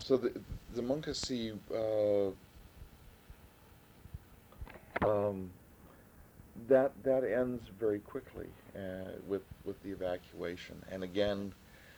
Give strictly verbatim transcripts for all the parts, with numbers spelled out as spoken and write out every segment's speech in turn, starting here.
So the the Monkasi uh, um, that that ends very quickly uh, with with the evacuation, and again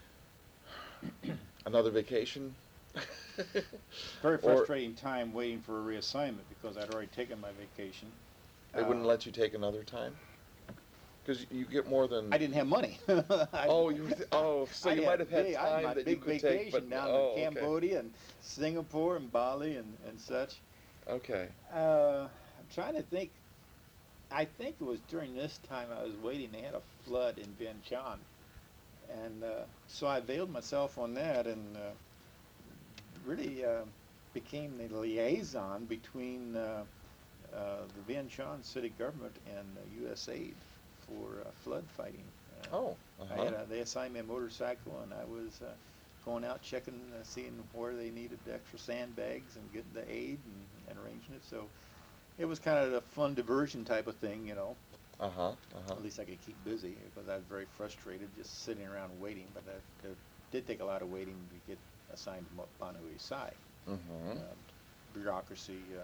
another vacation, Very or frustrating time waiting for a reassignment because I'd already taken my vacation. they wouldn't Uh, let you take another time because you get more than. I didn't have money. I, Oh, you. Th- oh, so I you might had have had big, I had time my that you big could take, but vacation down to oh, okay, Cambodia and Singapore and Bali and, and such. okay. Uh, I'm trying to think. I think it was during this time I was waiting. They had a flood in Vientiane, and uh, so I availed myself on that and uh, really uh, became the liaison between uh, uh, the Vientiane city government and uh, U S Aid for uh, flood fighting. Uh, Oh, uh I had huh. a, they assigned me a motorcycle, and I was uh, going out checking, uh, seeing where they needed extra sandbags and getting the aid and, and arranging it. So it was kind of a fun diversion type of thing, you know. Uh huh. Uh huh. At least I could keep busy because I was very frustrated just sitting around waiting. But that, it did take a lot of waiting to get assigned to Banhui Sai. Mm-hmm. Uh, bureaucracy, uh,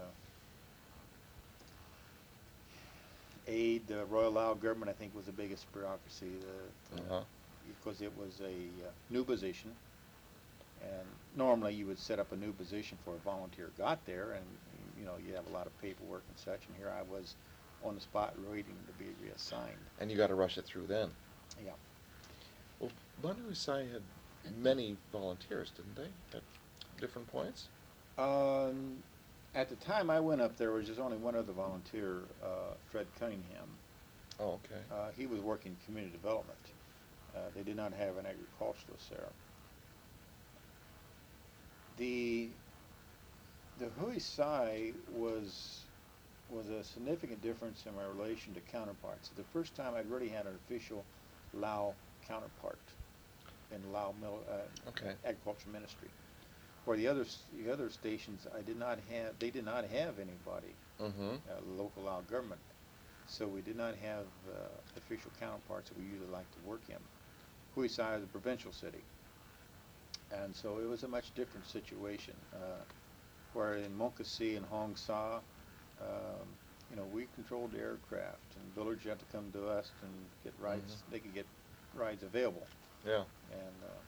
aid, the Royal Lao government, I think, was the biggest bureaucracy the, Uh the, huh. because it was a uh, new position. And normally you would set up a new position for a volunteer got there, and you know you have a lot of paperwork and such. And here I was on the spot waiting to be reassigned. And you got to rush it through then. Yeah. Well, Banhu Sai had many volunteers, didn't they? At different points. Um, at the time I went up there, was just only one other volunteer, uh, Fred Cunningham. Oh, okay. Uh, he was working community development. Uh, they did not have an agriculturalist there. The the Hui Sai was was a significant difference in my relation to counterparts. The first time I really had an official Lao counterpart in Lao mil, uh, Okay. agriculture ministry. For the other the other stations, I did not have they did not have anybody, Mm-hmm. uh, local Lao government, so we did not have uh, official counterparts that we usually like to work in. Hui Sai is a provincial city, and so it was a much different situation. Uh, where in Monkasi and Hong Sa, um, you know, we controlled the aircraft, and villagers had to come to us and get rides. Mm-hmm. They could get rides available, Yeah. and uh,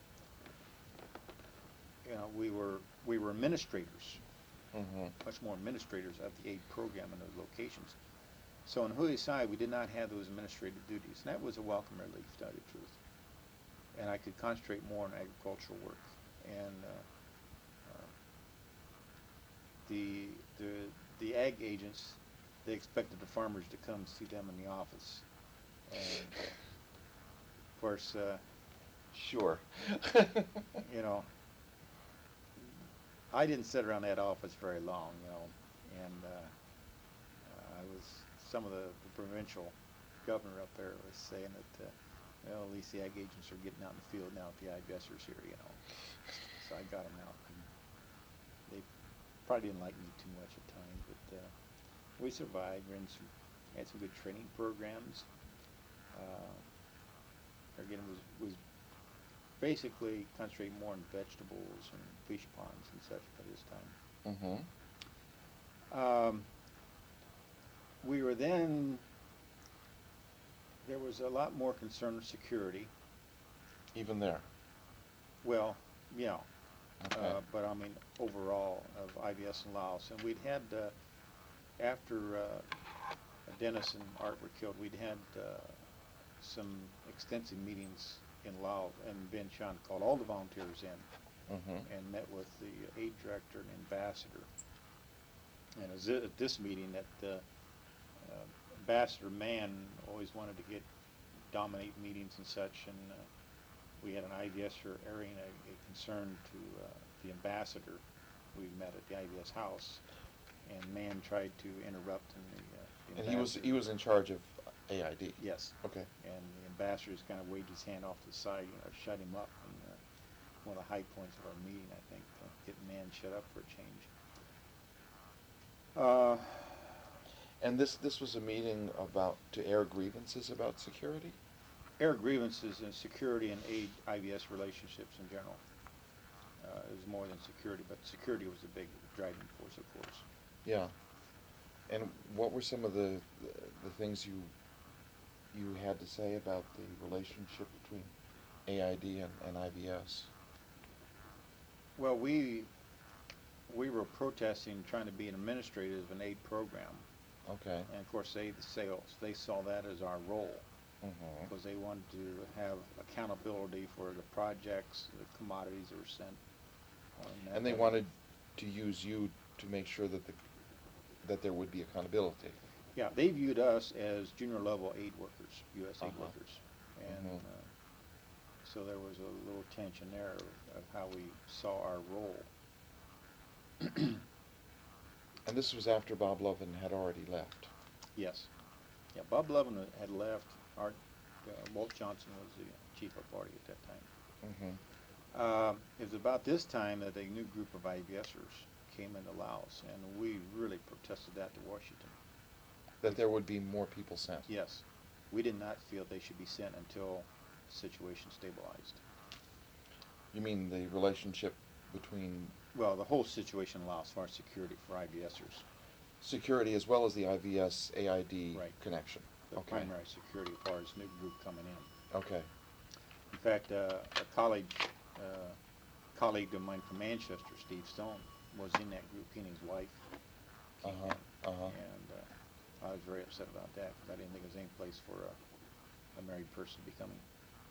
you know, we were we were administrators, Mm-hmm. much more administrators of the aid program in those locations. So in Hui Sai, we did not have those administrative duties, and that was a welcome relief, to tell you the truth. And I could concentrate more on agricultural work, and uh, uh, the the the ag agents, they expected the farmers to come see them in the office, and uh, of course, uh, Sure. you know, I didn't sit around that office very long, you know, and uh, uh, I was some of the, the provincial governor up there was saying that, uh, well, at least the ag agents are getting out in the field now with the IBESers here, you know. So I got them out. And they probably didn't like me too much at times, but uh, we survived. We had some, had some good training programs. Uh, again, it was, was basically concentrating more on vegetables and fish ponds and such by this time. Mm-hmm. Um, we were then, there was a lot more concern with security. Even there. Well, yeah, Okay. uh, but I mean overall of I B S in Laos. And we'd had, uh, after uh, Dennis and Art were killed, we'd had uh, some extensive meetings in Laos and Vientiane, called all the volunteers in Mm-hmm. and met with the aid director and ambassador. And it was at this meeting that uh, uh, Ambassador Mann always wanted to get dominate meetings and such, and uh, we had an I B S er airing a, a concern to uh, the ambassador. We met at the I B S house, and Mann tried to interrupt, and the, uh, the And he was he was in charge of A I D. yes, Okay. and the ambassador just kind of waved his hand off to the side, you know, shut him up. And uh, one of the high points of our meeting, I think, uh, getting Mann shut up for a change. Uh, And this this was a meeting about to air grievances about security. air grievances and security and aid I B S relationships in general. Uh, it was more than security, but security was the big driving force, of course. Yeah. And what were some of the, the, the things you you had to say about the relationship between A I D and, and I B S? Well, we we were protesting trying to be an administrator of an aid program, Okay. and of course they the sales they saw that as our role Mm-hmm. because they wanted to have accountability for the projects, the commodities that were sent. on that And they level. wanted to use you to make sure that the that there would be accountability. Yeah, they viewed us as junior level aid workers, U S aid Uh-huh. workers, and Mhm. uh, so there was a little tension there of, of how we saw our role. And this was after Bob Lovin had already left. Yes, yeah. Bob Levin had left. Our uh, Walt Johnson was the chief of party at that time. Mm-hmm. Um, it was about this time that a new group of IBSers came into Laos, and we really protested that to Washington. That there would be more people sent. Yes, we did not feel they should be sent until the situation stabilized. You mean the relationship between Well, the whole situation in Laos as far as security for IBSers, security as well as the I V S A I D Right. connection? the Okay. primary security as far as new group coming in. Okay. In fact, uh, a colleague, uh, colleague of mine from Manchester, Steve Stone, was in that group. He and his wife came Uh-huh. in, Uh-huh. and uh, I was very upset about that because I didn't think there was any place for a, a married person to be coming.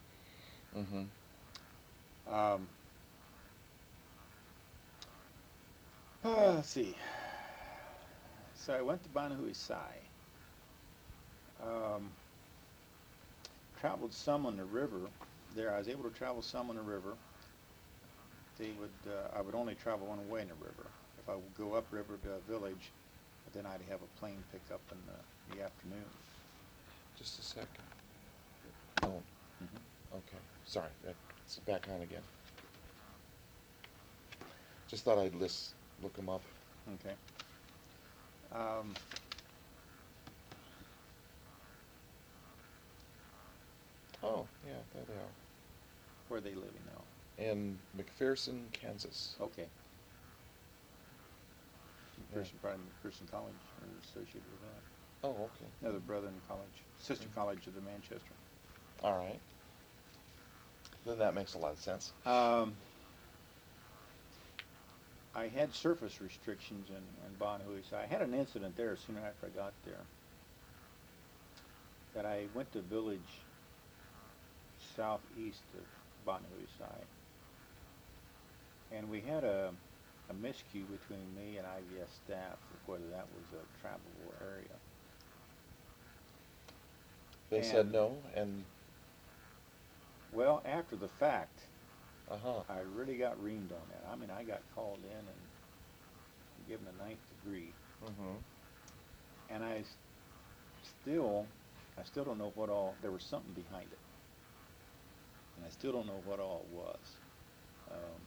Mm-hmm. Um, uh, let's see. So I went to Banahui Sai. Um, traveled some on the river. There, I was able to travel some on the river. They would, uh, I would only travel one way in the river. If I would go upriver to a village, then I'd have a plane pick up in the, the afternoon. Just a second. Oh, Mm-hmm. okay. Sorry, it's back on again. Just thought I'd list, look them up. Okay. Um, Oh, yeah, there they are. where are they living now? In McPherson, Kansas. Okay. Yeah. McPherson, probably McPherson College are associated with that. Oh, okay. Another brother in college, sister Mhm. college of the Manchester. All right. Then that makes a lot of sense. Um, I had surface restrictions in, in Banahui, so I had an incident there soon after I got there. That I went to a village southeast of Banahui Sai, and we had a, a miscue between me and I V S staff of whether that was a travelable area. They said And- no, and Well, after the fact, uh-huh. I really got reamed on that. I mean, I got called in and given a ninth degree, Mm-hmm. and I s- still, I still don't know what all. There was something behind it, and I still don't know what all it was. Um,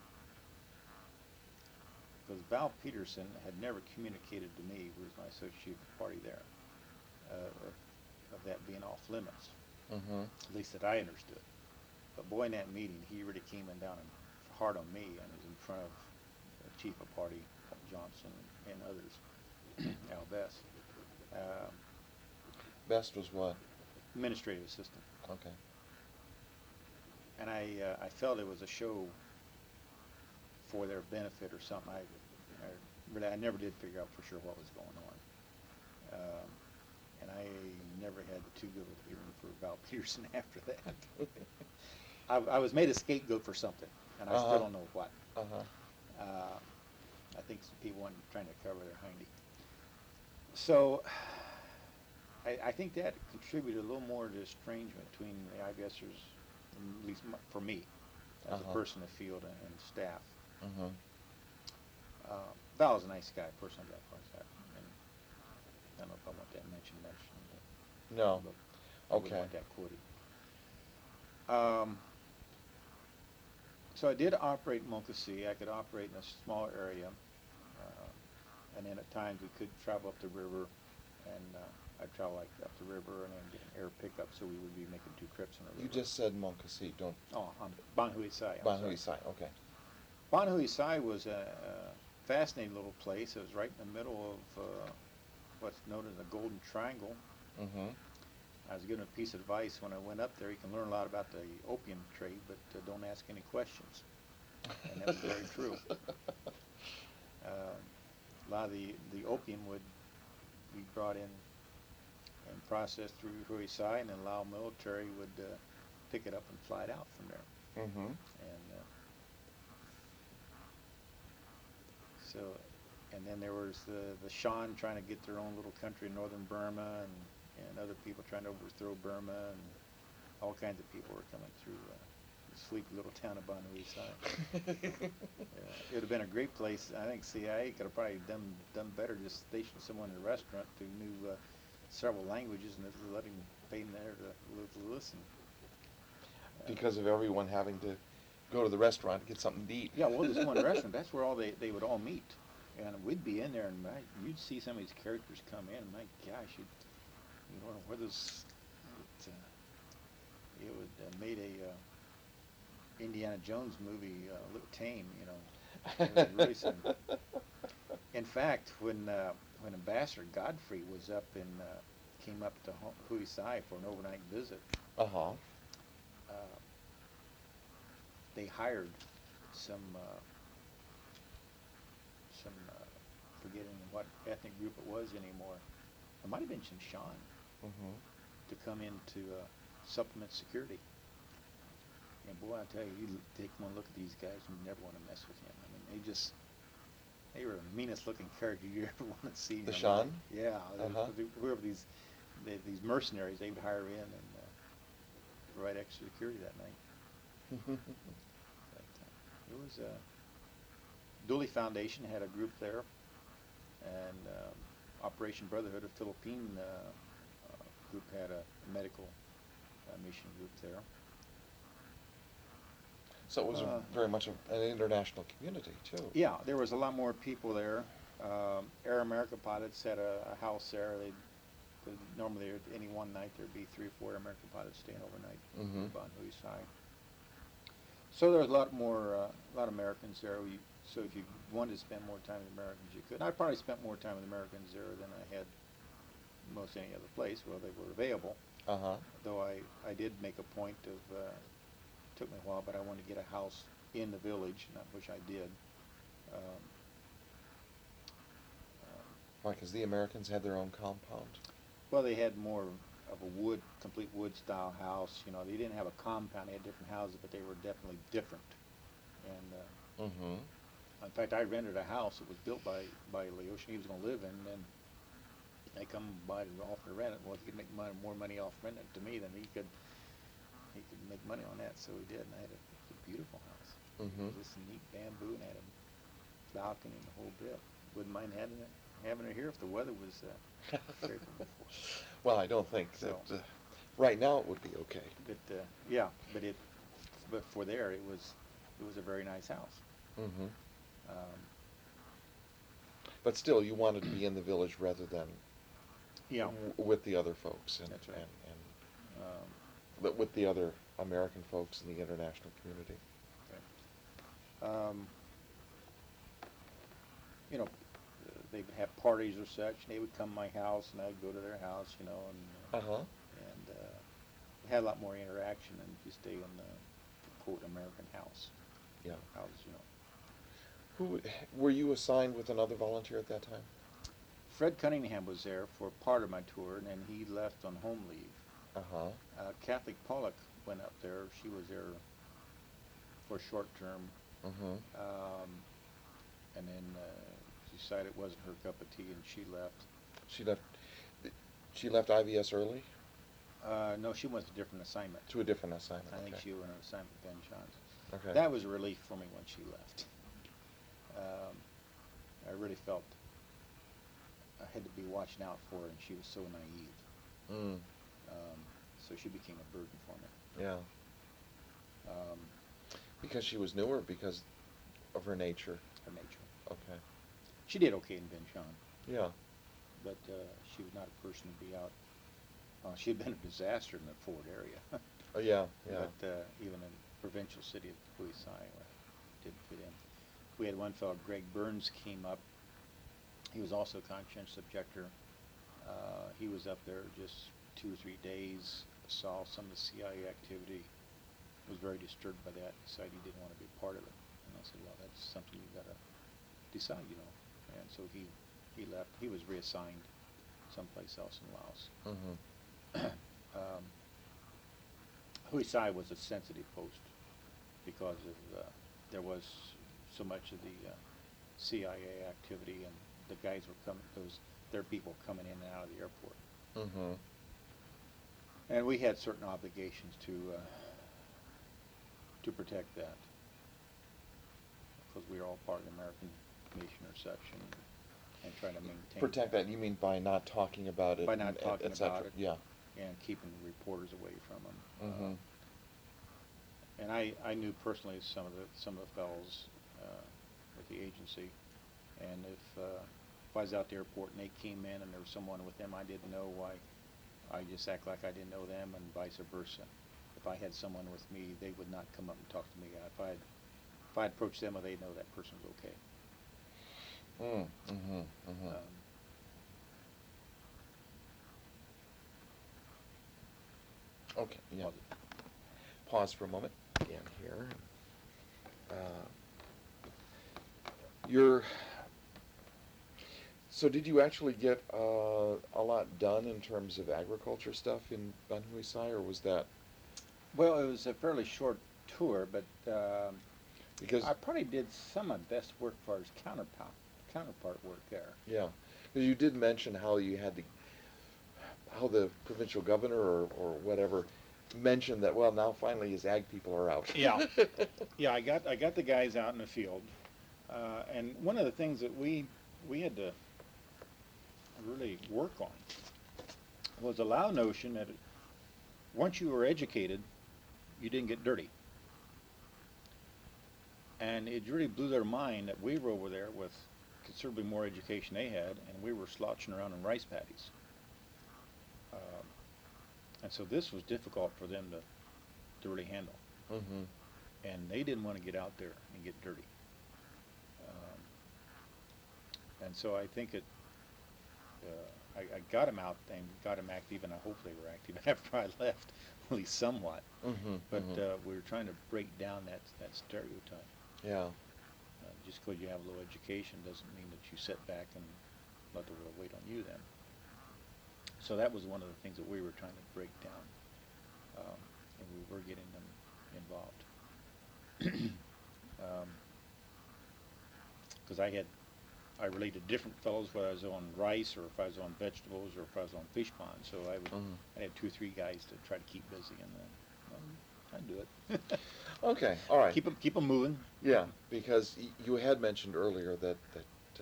because Val Peterson had never communicated to me, who was my associate party there, uh, of that being off limits. Mm-hmm. At least that I understood. But boy, in that meeting, he really came in down and hard on me, and was in front of the chief of party, Johnson, and others, Al Best, um, Best was what? administrative assistant. Okay. And I, uh, I felt it was a show for their benefit or something. I, I really, I never did figure out for sure what was going on. Um, and I never had too good of a feeling for Val Peterson after that. I, I was made a scapegoat for something, and I Uh-huh. still don't know what. Uh-huh. Uh, I think some people were trying to cover their hindy. So I, I think that contributed a little more to the estrangement between the IBSers, at least m- for me, as Uh-huh. a person in the field and, and staff. Mm-hmm. Uh, Val was a nice guy, person I got across that. And I don't know if I want that mentioned much. But, No. but I wouldn't Okay. want that quoted. Um, so I did operate in Montcassee. I could operate in a smaller area. Uh, and then at times we could travel up the river, and uh, I'd travel like up the river and then get an air pickup, so we would be making two trips in a river. You just said Montcassy, don't Oh, on Banahui Sai. I'm Banahui sorry. Sai, okay. Bon Hui Sai was a, a fascinating little place. It was right in the middle of uh, what's known as the Golden Triangle. Mm-hmm. I was given a piece of advice when I went up there. You can learn a lot about the opium trade, but uh, don't ask any questions. And that was very true. Uh, a lot of the, the opium would be brought in and processed through Hui Sai, and then Lao military would uh, pick it up and fly it out from there. Mm-hmm. And uh, so, and then there was the, the Shan trying to get their own little country in northern Burma, and, and other people trying to overthrow Burma, and all kinds of people were coming through uh, the sleepy little town of Bon Hui Sai. Yeah, it would have been a great place. I think C I A could have probably done done better, just stationed someone in a restaurant who knew uh, several languages and let him pay them there to, to listen. Uh, Because of everyone having to go to the restaurant to get something to eat. Yeah, well, this one restaurant, that's where all they, they would all meet. And we'd be in there, and my, you'd see some of these characters come in, and my gosh, you'd, you know, where this, it, uh, it would uh, made a uh, Indiana Jones movie uh, look tame, you know. It was really some, in fact, when uh, when Ambassador Godfrey was up in, uh, came up to Hui Sai for an overnight visit, Uh-huh. uh, they hired some, uh, some, uh, forgetting what ethnic group it was anymore. It might have been some Shan Mm-hmm. to come in to uh, supplement security. And boy, I tell you, you take one look at these guys, you never want to mess with him. I mean, they just, they were the meanest looking character you ever want to see. The I mean, Shan? Yeah, Uh-huh. they- whoever these, they, these mercenaries they would hire in and uh, provide extra security that night. But, uh, it was, uh, Dooley Foundation had a group there, and um, Operation Brotherhood of Philippine uh, uh, group had a medical uh, mission group there. So it was Uh, a, very much a, an international community, too. Yeah, there was a lot more people there. Um, Air America pilots had a, a house there. They normally at any one night there'd be three or four Air American pilots staying overnight Mhm. in Bon Hui Sai. So there was a lot more, uh, a lot of Americans there. We, so if you wanted to spend more time with Americans, you could. I probably spent more time with Americans there than I had most any other place. Well, they were available. Uh-huh. Though I, I did make a point of, uh, took me a while, but I wanted to get a house in the village, and I- which I did. Um, um, Why, because the Americans had their own compound. well, they had more of a wood, complete wood style house. You know, they didn't have a compound. They had different houses, but they were definitely different. And uh, Mm-hmm. in fact, I rented a house that was built by by Laotian. He was going to live in, and they come by to offer to rent it. Well, he could make money, more money off renting it to me than he could. He could make money on that, so he did. And I had a, a beautiful house. Mm-hmm. Just neat bamboo, and had a balcony and the whole bit. Wouldn't mind having it, having it here if the weather was uh, favorable. Well, I don't think So- that, uh, right now it would be okay. But uh, yeah, but it, but for there it was, it was a very nice house. Mm-hmm. Um, But still, you wanted to be in the village rather than yeah, w- with the other folks and, That's right. and, and um, th- with the other American folks in the international community. um, you know, uh, they would have parties or such, and they would come to my house, and I'd go to their house, you know, and uh, Uh-huh. and uh, we had a lot more interaction than if you stay in the quote American house. Yeah. House, you know. Who were you assigned with another volunteer at that time? Fred Cunningham was there for part of my tour, and then he left on home leave. Uh-huh. Uh, Catholic Pollock went up there. She was there for short term, Mm-hmm. um, and then uh, she decided it wasn't her cup of tea, and she left. She left. She left I V S early Uh, no, she went to a different assignment. to a different assignment. I think okay. she went on an assignment with Ben Johnson. Okay. That was a relief for me when she left. Um, I really felt I had to be watching out for her, and she was so naive. Mm. Um, so she became a burden for me. Yeah. Um, Because she was newer, because of her nature. her nature. Okay. She did okay in Vientiane, Yeah. but uh, she was not a person to be out. Uh, she had been a disaster in the Ford area. Oh yeah. Yeah. But uh, even in provincial city of Hui Sai, uh, didn't fit in. we had one fellow, Greg Burns, came up. He was also a conscientious objector. Uh, he was up there just two or three days, saw some of the C I A activity, was very disturbed by that, decided he didn't want to be a part of it. And I said, well, that's something you've got to decide, you know. And so he, he left. He was reassigned someplace else in Laos. Mm-hmm. um, Hui Sai was a sensitive post because of uh, there was so much of the uh, C I A activity, and the guys were coming, those their people coming in and out of the airport. Mm-hmm. And we had certain obligations to uh, to protect that, because we are all part of the American nation or such, and, and trying to maintain Protect that, you mean by not talking about it? by not and- talking et cetera. about it, Yeah. and keeping reporters away from them. Mm-hmm. Uh, and I, I knew personally some of the some of the fellows uh, with the agency, and if uh, if I was out at the airport and they came in and there was someone with them I didn't know, why I just act like I didn't know them, and vice versa. If I had someone with me, they would not come up and talk to me. If I if I approached them, they know that person was okay. Mm, mm-hmm. Mm-hmm. Um, Okay, yeah. well, Pause for a moment again here. Uh, you're, so did you actually get uh, a lot done in terms of agriculture stuff in Ban Hui Sai, or was that Well, it was a fairly short tour, but um, because, I probably did some of the best work for his counterpart, counterpart work there. yeah, because you did mention how you had to, how the provincial governor or, or whatever mentioned that, well, now finally his ag people are out. Yeah. Yeah, I got I got the guys out in the field, uh, and one of the things that we we had to really work on was a Lao notion that once you were educated, you didn't get dirty. And it really blew their mind that we were over there with considerably more education they had, and we were slouching around in rice paddies. Um, and so this was difficult for them to, to really handle. Mm-hmm. And they didn't want to get out there and get dirty. Um, and so I think it, uh, I, I got them out and got them active, and I hope they were active after I left, at least somewhat. Mm-hmm. But mm-hmm. uh, we were trying to break down that, that stereotype. Yeah. Uh, just because you have low education doesn't mean that you sit back and let the world wait on you then. So that was one of the things that we were trying to break down, um, and we were getting them involved. Because um, I had, I related to different fellows whether I was on rice or if I was on vegetables or if I was on fish ponds. So I would, Mhm. I had two or three guys to try to keep busy, and then um, I'd do it. Okay, all right. Keep them, keep them moving. Yeah, because y- you had mentioned earlier that, that uh,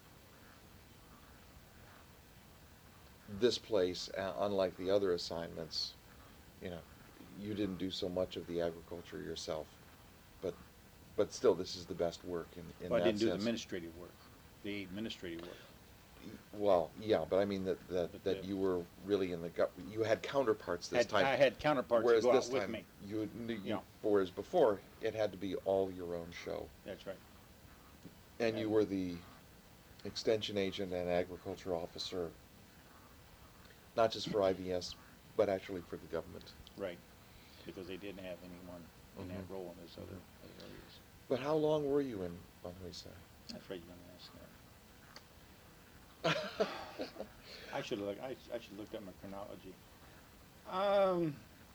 this place, uh, unlike the other assignments, you know, you didn't do so much of the agriculture yourself, but but still, this is the best work in, in Well, that I didn't do the sense. administrative work, the administrative work. Y- Well, yeah, but I mean that that, But that the- you were really in the gut. You had counterparts this Had- time. I had counterparts who whereas go this out with time me. you, knew- you Yeah. whereas before it had to be all your own show. That's right. And you And- were the extension agent and agriculture officer, not just for I B S, but actually for the government. Right, because they didn't have anyone in that Mhm. role in those other, other areas. But how long were you in Ban Hui Sai? That's right, you're gonna ask that. I should look, I, I should look at my chronology. Um,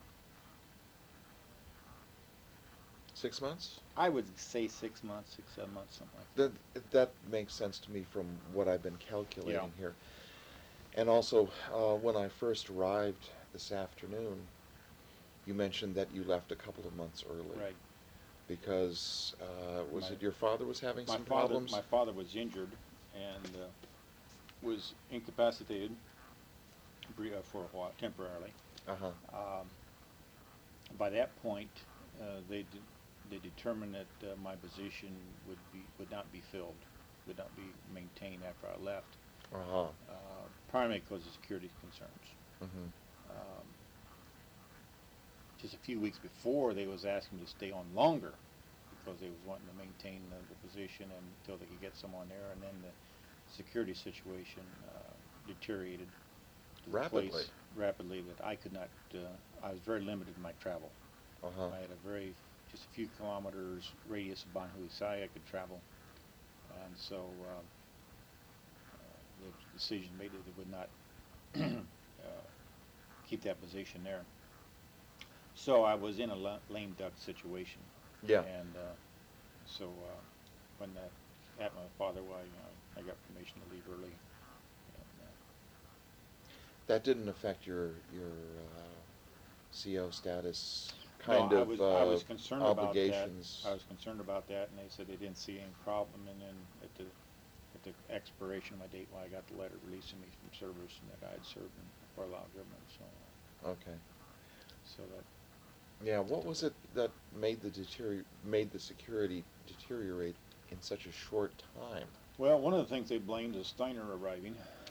Six months? I would say six months, six, seven months, something like that. That, that makes sense to me from what I've been calculating Yeah. here. And also, uh, when I first arrived this afternoon, you mentioned that you left a couple of months early. Right. Because, uh, was My- it your father was having My some father, problems? my father was injured and uh, was incapacitated bri- uh, for a while, temporarily. Uh-huh. Um, by that point, uh, they de- they determined that uh, my position would be would not be filled, would not be maintained after I left, Uh-huh. uh, primarily because of security concerns. Mm-hmm. Um, just a few weeks before, they was asking me to stay on longer because they was wanting to maintain the, the position until they could get someone there, and then the security situation uh, deteriorated to the Rapidly. place rapidly that I could not. Uh, I was very limited in my travel. Uh-huh. I had a very just a few kilometers radius of Ban Hui Sai I could travel, and so uh, uh, the decision made that it would not uh, keep that position there. So I was in a la- lame duck situation. Yeah. And uh, so uh, when that happened, my father, well, you know, I got permission to leave early. And, uh, That didn't affect your your uh, C O status, kind no, of I was, uh, I was concerned obligations. about that. I was concerned about that, and they said they didn't see any problem. And then at the at the expiration of my date, well, I got the letter releasing me from service and that I had served in Carlisle government. So, uh, Okay. so that. Yeah. What was it that made the deterior- made the security deteriorate in such a short time? Well, one of the things they blamed is Steiner arriving.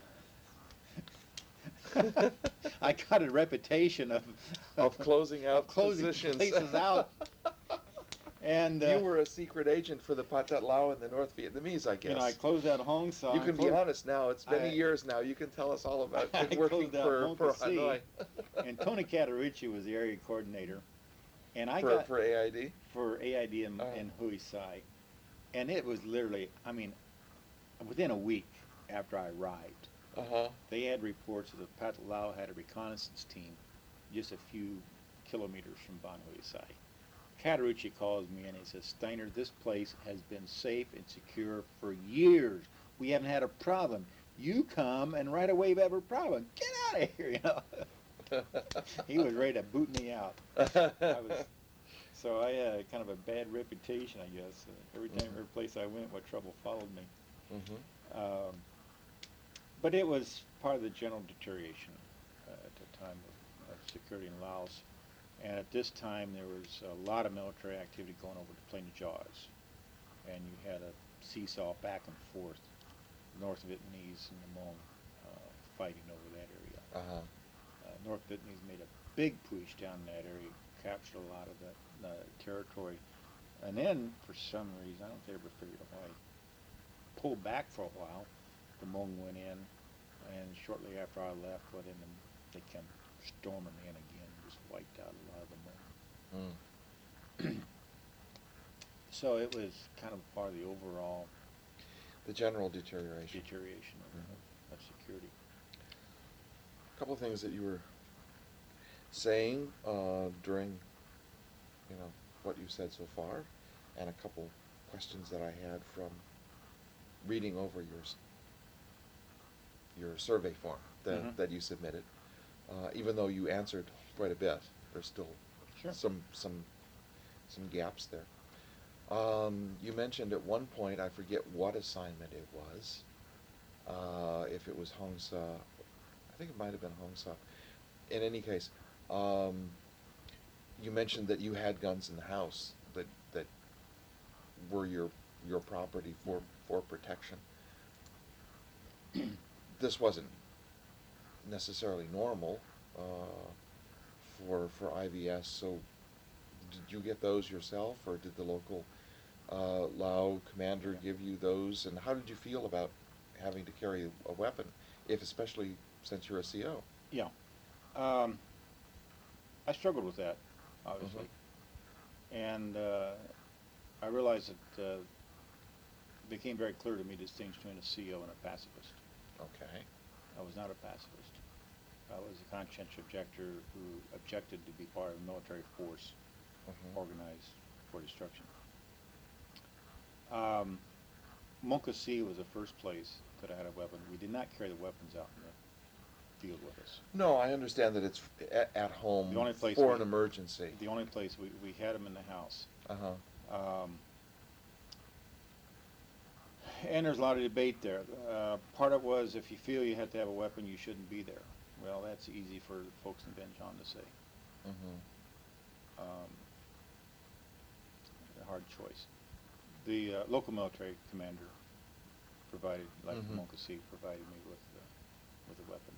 I got a reputation of Of closing out of closing positions. places out. And uh, You were a secret agent for the Pathet Lao and the North Vietnamese, I guess. you know, I closed out Hong Kong. You can be honest now. It's many I- years now. You can tell us all about I it working closed out for, Hong for Kong Sea, Hanoi. and Tony Catarucci was the area coordinator, and I for, got for A I D? for A I D in, Oh. in Hui Sai, and it was literally, I mean, within a week after I arrived, Uh-huh. they had reports that the Pathet Lao had a reconnaissance team just a few kilometers from Ban Hui Sai. Catarucci calls me and he says, Steiner, this place has been safe and secure for years. We haven't had a problem. You come and right away we have a problem. Get out of here, you know. He was ready to boot me out. I was, so I had kind of a bad reputation, I guess. Uh, every time, Mhm. every place I went, what trouble followed me. Mm-hmm. Um, but it was part of the general deterioration uh, at the time of, of security in Laos. And at this time, there was a lot of military activity going over to Plain of Jaws. And you had a seesaw back and forth, North Vietnamese and the Hmong uh, fighting over that area. Uh-huh. Uh, North Vietnamese made a big push down in that area, captured a lot of that uh, territory. And then, for some reason, I don't think they ever figured out why, pulled back for a while. The Hmong went in, and shortly after I left, went in and they came storming in again, just wiped out a lot of the Hmong. Mm. So it was kind of part of the overall The general deterioration. deterioration of, Mhm. of security. A couple of things that you were saying uh, during, you know, what you said so far, and a couple questions that I had from reading over your s- your survey form that, Mhm. that you submitted. Uh, even though you answered quite a bit, there's still Sure. some some some gaps there. Um, you mentioned at one point, I forget what assignment it was, uh, if it was Hong Sa, I think it might have been Hong Sa. In any case, um, you mentioned that you had guns in the house that that were your your property for for protection. This wasn't necessarily normal uh, for for I V S. So, did you get those yourself, or did the local uh, Lao commander Yeah. give you those? And how did you feel about having to carry a weapon, if especially since you're a C O? Yeah. Um, I struggled with that, obviously. And uh, I realized that uh, it became very clear to me the distinction between a C O and a pacifist. Okay. I was not a pacifist. I was a conscientious objector who objected to be part of a military force Mhm. organized for destruction. Um, Monka Sea was the first place that I had a weapon. We did not carry the weapons out in the field with us. No, I understand that it's at, at home The only place for we- an emergency. The only place we, we had them in the house. Uh-huh. Um, and there's a lot of debate there. Uh, part of it was if you feel you have to have a weapon, you shouldn't be there. Well, that's easy for folks in Ben John to say. Mm-hmm. Um, a hard choice. The uh, local military commander provided, like Mhm. Monka Sea, provided me with uh, with a weapon.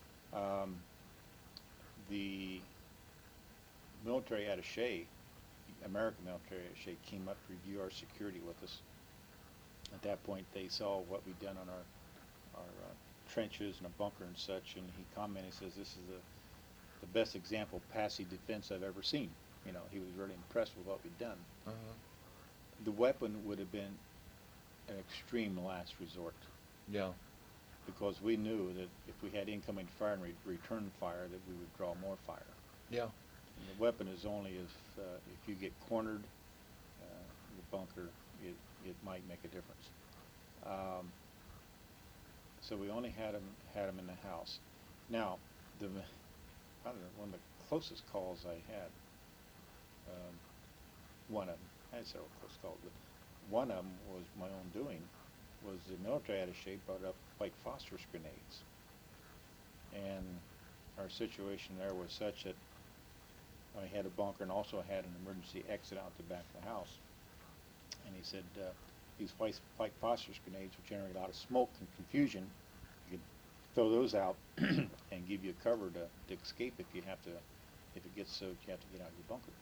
Um, the military attaché American military attaché came up to review our security with us. At that point, they saw what we'd done on our our uh, trenches and a bunker and such, and he commented, he says, "This is the the best example of passive defense I've ever seen." You know, he was really impressed with what we'd done. Uh-huh. The weapon would have been an extreme last resort, Yeah. because we knew that if we had incoming fire and re- return fire, that we would draw more fire. Yeah. And the weapon is only if uh, if you get cornered, uh, the bunker, it it might make a difference. Um, so we only had him had him in the house. Now, the I don't know, one of the closest calls I had, um, one of them, I had several close calls, but one of them was my own doing, was the military attaché brought up white phosphorus grenades. And our situation there was such that I had a bunker and also had an emergency exit out the back of the house. And he said, uh, these white, white phosphorus grenades would generate a lot of smoke and confusion. You could throw those out and give you a cover to, to escape if you have to, if it gets soaked, you have to get out of your bunker.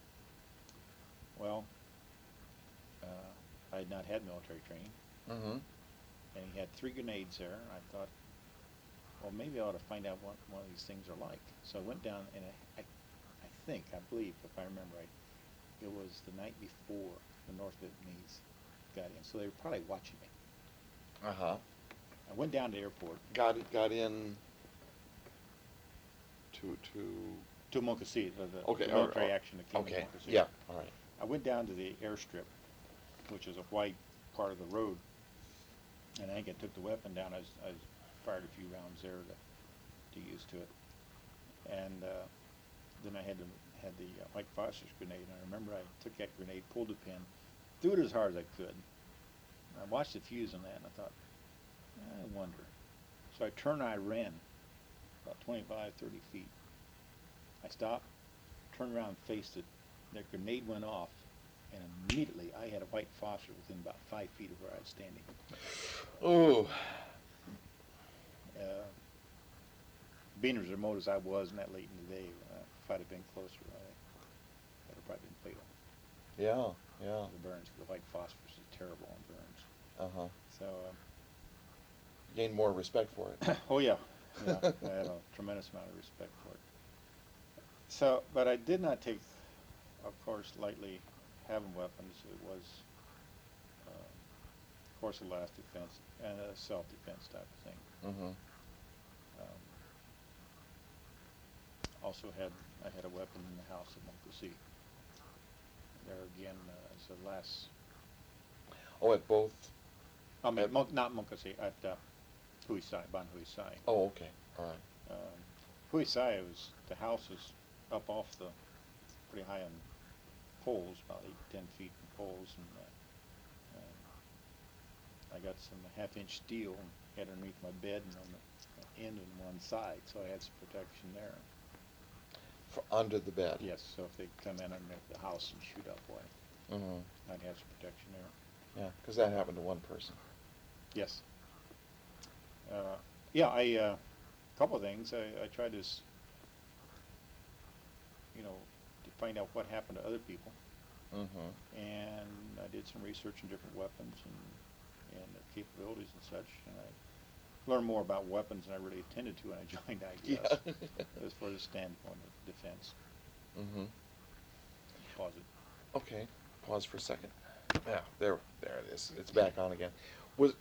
Well, uh, I had not had military training, Mm-hmm. and he had three grenades there. I thought, well, maybe I ought to find out what one of these things are like. So I went down, and I, I, I think, I believe, if I remember right, it was the night before the North Vietnamese got in. So they were probably watching me. Uh-huh. I went down to the airport. Got got in to to To Moncasi, the, the, Okay, the or- military or- action that came okay. in Moncasi. Yeah. All right. I went down to the airstrip, which is a white part of the road, and I think I took the weapon down. I, was, I was fired a few rounds there to, to use to it. And uh, then I had the, had the uh, white phosphorus grenade, and I remember I took that grenade, pulled the pin, threw it as hard as I could. And I watched the fuse on that, and I thought, I wonder. So I turned and I ran about twenty-five, thirty feet. I stopped, turned around, faced it. The grenade went off, and immediately I had a white phosphor within about five feet of where I was standing. Oh. Uh, being as remote as I was in that late in the day, uh, if I'd have been closer, I, that would have probably been fatal. Yeah. Yeah. The burns, the white phosphorus is terrible on burns. Uh-huh. So, uh, Gained more respect for it. oh yeah, yeah, I had a tremendous amount of respect for it. So, but I did not take, of course, lightly having weapons. It was, uh, of course, a last defense and a self-defense type of thing. Mm-hmm. Um, also had, I had a weapon in the house at Moncasi. There again, uh, as a last, Oh, at both. I mean, At- Mon- not Moncasi, at uh, Hui Sai, Ban Hui Sai. Oh, okay. All right. Um, Hui Sai was, the house was up off the, pretty high on poles, about eight, ten feet in poles, and uh, um, I got some half-inch steel and had it underneath my bed and on the end on one side, so I had some protection there. For under the bed. Yes, so if they come in underneath the house and shoot up way, Mm-hmm. I'd have some protection there. Yeah, because that happened to one person. Yes. Uh, yeah, I, uh, couple of things. I, I tried to, s- you know, to find out what happened to other people, Mm-hmm. and I did some research on different weapons and, and their capabilities and such, and I learned more about weapons than I really intended to when I joined I G S, Yeah. as far as the standpoint of defense. Mm-hmm. Pause it. Okay. Pause for a second. Yeah, there, there it is. It's back on again. Was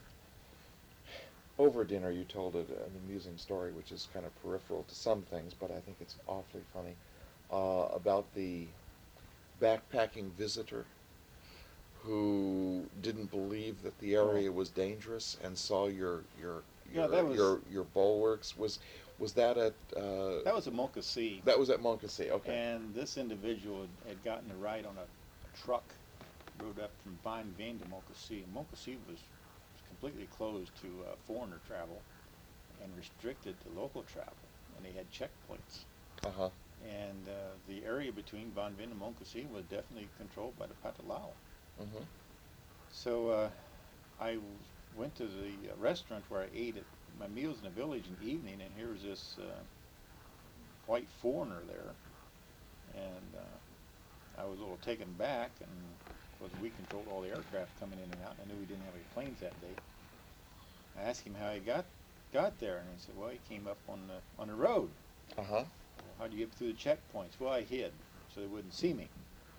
over dinner you told a, an amusing story, which is kind of peripheral to some things, but I think it's awfully funny, uh, about the backpacking visitor who didn't believe that the area was dangerous and saw your your Yeah, your that was- your, your bulwarks. Was was that at uh, That was a Moncasi. that was at Moncasi? Okay. And this individual had, had gotten a ride on a, a truck, rode up from Vine Vein to Moncasi. And Moncasi was, was completely closed to uh, foreigner travel and restricted to local travel. And they had checkpoints. Uh huh. And uh, the area between Vine Vein and Moncasi was definitely controlled by the Pathalao. Mm-hmm. So uh, I w- went to the uh, restaurant where I ate at my meals in the village in the evening, and here's this uh, white foreigner there. And uh, I was a little taken back, and because we controlled all the aircraft coming in and out, and I knew we didn't have any planes that day. I asked him how he got got there, and he said, well, he came up on the on the road. Uh-huh. Well, how'd you get through the checkpoints? Well, I hid, so they wouldn't see me.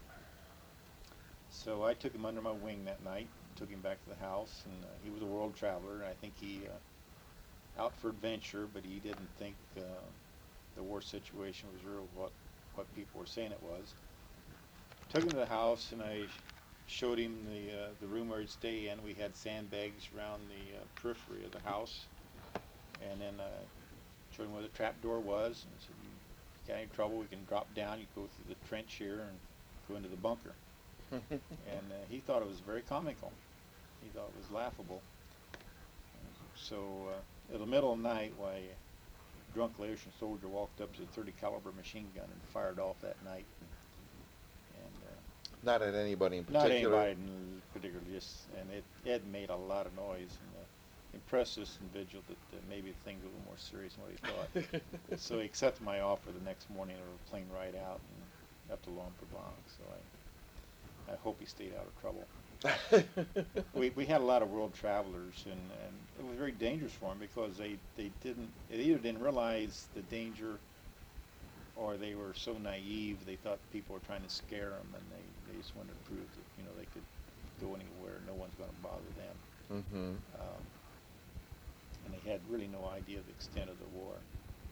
So I took him under my wing that night, took him back to the house, and uh, he was a world traveler, and I think he uh, out for adventure, but he didn't think uh, the war situation was real what, what people were saying it was. Took him to the house, and I showed him the uh, the room where he'd stay in. We had sandbags around the uh, periphery of the house, and then uh, showed him where the trap door was, and said, "You got any trouble? We can drop down. You go through the trench here and go into the bunker." And uh, he thought it was very comical. He thought it was laughable. And so uh, in the middle of the night, why a drunk Laotian soldier walked up to a thirty caliber machine gun and fired off that night. And uh, Not at anybody in not particular. anybody in particular, just, and it, it made a lot of noise, and uh, impressed this individual that uh, maybe things were a little more serious than what he thought. So he accepted my offer the next morning of a plane ride out and up to Luang Prabang. So I, I hope he stayed out of trouble. we we had a lot of world travelers, and, and it was very dangerous for them because they, they didn't they either didn't realize the danger, or they were so naive they thought people were trying to scare them, and they, they just wanted to prove that, you know, they could go anywhere, no one's going to bother them. Mm-hmm. Um, and they had really no idea of the extent of the war.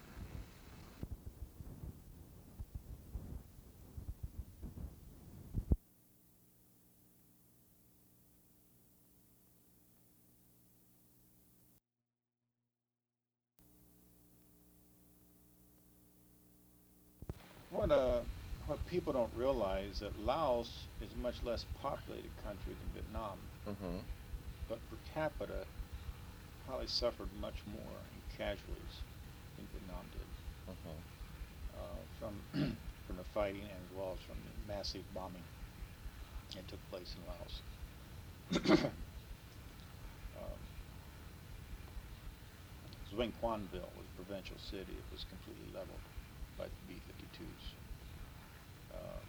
What uh, what people don't realize that Laos is a much less populated country than Vietnam, Mm-hmm. but per capita probably suffered much more in casualties than Vietnam did, Mm-hmm. uh, from from the fighting and as well as from the massive bombing that took place in Laos. um, Zwing Quanville was a provincial city. It was completely leveled by the B fifty-twos. Um,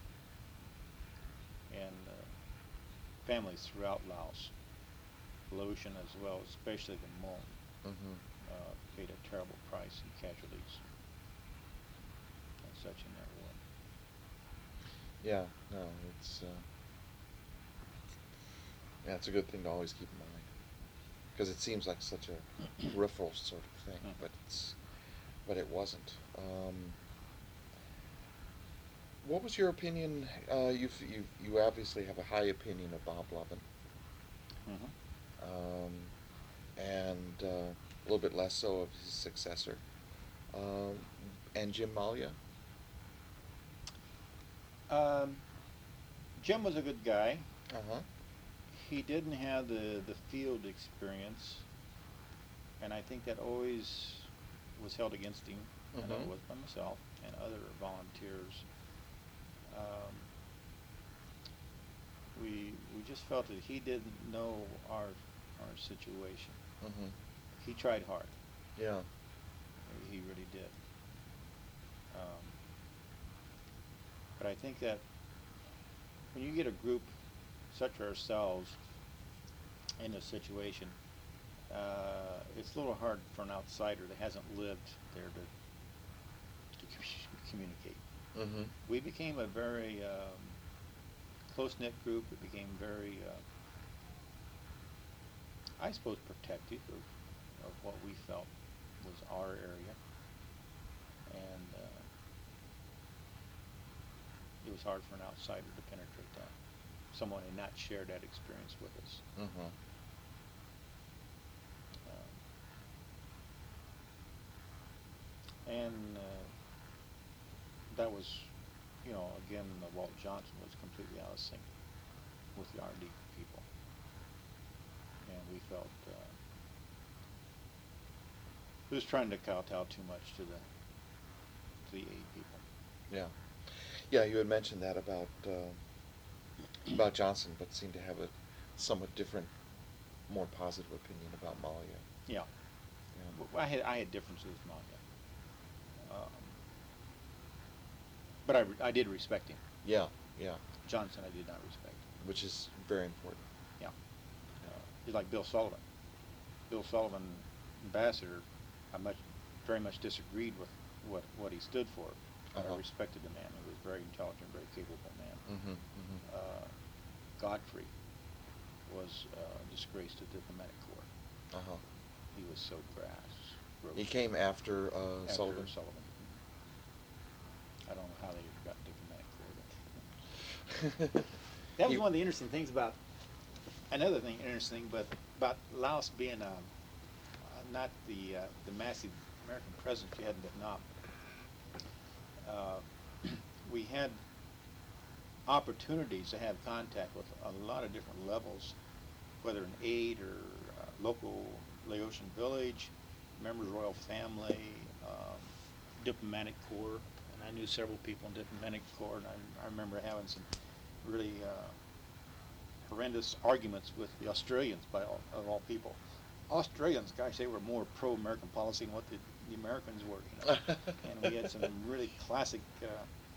and uh, families throughout Laos, Laotian as well, especially the Hmong, Mm-hmm. uh, paid a terrible price in casualties and such in that war. Yeah, no, it's uh, yeah, it's a good thing to always keep in mind, because it seems like such a peripheral sort of thing, Mhm. but it's but it wasn't. Um, what was your opinion? Uh, you you you obviously have a high opinion of Bob Lovin, Mhm. um, and uh, a little bit less so of his successor, um, and Jim Malia. Um, Jim was a good guy. Uh huh. He didn't have the, the field experience, and I think that always was held against him. I know it Mhm. was by myself and other volunteers. Um, we we just felt that he didn't know our our situation. Mhm. He tried hard. Yeah. He really did. Um, but I think that when you get a group such as ourselves in a situation, uh, it's a little hard for an outsider that hasn't lived there to, to commu- communicate. Mm-hmm. We became a very um, close-knit group. It became very, uh, I suppose, protective of, of what we felt was our area. And uh, it was hard for an outsider to penetrate that. Someone had not shared that experience with us. Mm-hmm. Um, and uh, that was, you know, again, uh, Walt Johnson was completely out of sync with the R and D people. And we felt uh, he was trying to kowtow too much to the to the aid people. Yeah. Yeah, you had mentioned that about uh, about Johnson, but seemed to have a somewhat different, more positive opinion about Malia. Yeah. Yeah. W- I had I had differences with Malia. Um, but I, re- I did respect him. Yeah. Yeah. Johnson I did not respect. Which is very important. Yeah. Uh, he's like Bill Sullivan. Bill Sullivan, ambassador, I much, very much disagreed with what, what he stood for, but Uh-huh. I respected the man. He was a very intelligent, very capable man. Mm-hmm. Mm-hmm. Uh, Godfrey was uh, disgraced to the diplomatic corps. Uh-huh. He was so crass. gross. He came after, uh, After Sullivan? Sullivan. I don't know how they got diplomatic corps. But that was You- one of the interesting things about, another thing interesting, but about Laos being uh, uh, not the uh, the massive American presence you had in Vietnam. Uh, we had opportunities to have contact with a lot of different levels, whether in aid or uh, local Laotian village, members of the royal family, um, diplomatic corps, and I knew several people in diplomatic corps, and I, I remember having some really uh, horrendous arguments with the Australians, by all, of all people. Australians, gosh, they were more pro-American policy than what the, the Americans were, you know. And we had some really classic uh,